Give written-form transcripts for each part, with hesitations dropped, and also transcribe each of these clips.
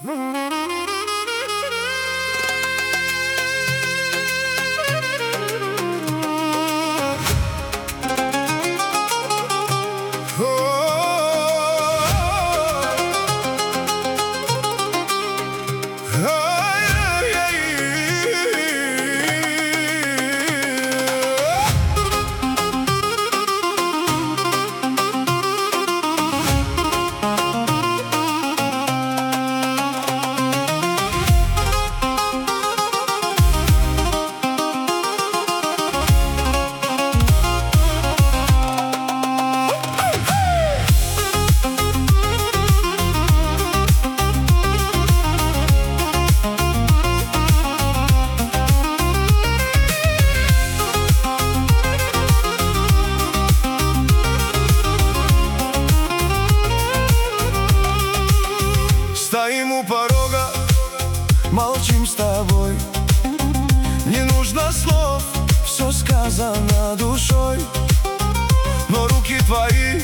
Стоим у порога, молчим с тобой. Не нужно слов, все сказано душой. Но руки твои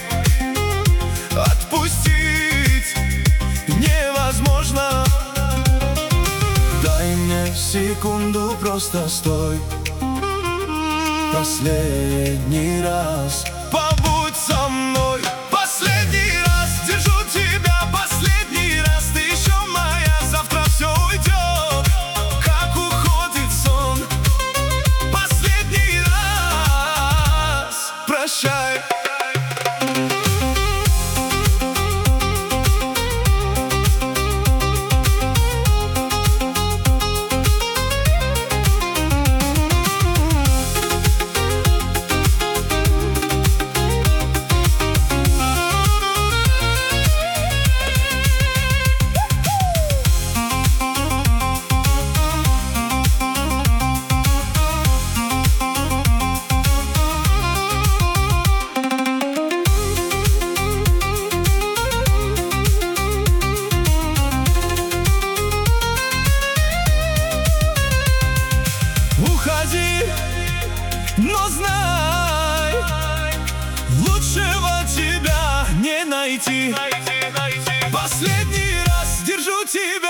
отпустить невозможно. Дай мне секунду, просто стой. Последний раз побудь со мной. Последний раз держу тебя, последний раз. Ты еще моя, завтра все уйдет, как уходит сон. Последний раз прощай. Уходи, но знай, лучшего тебя не найти. Последний раз держу тебя.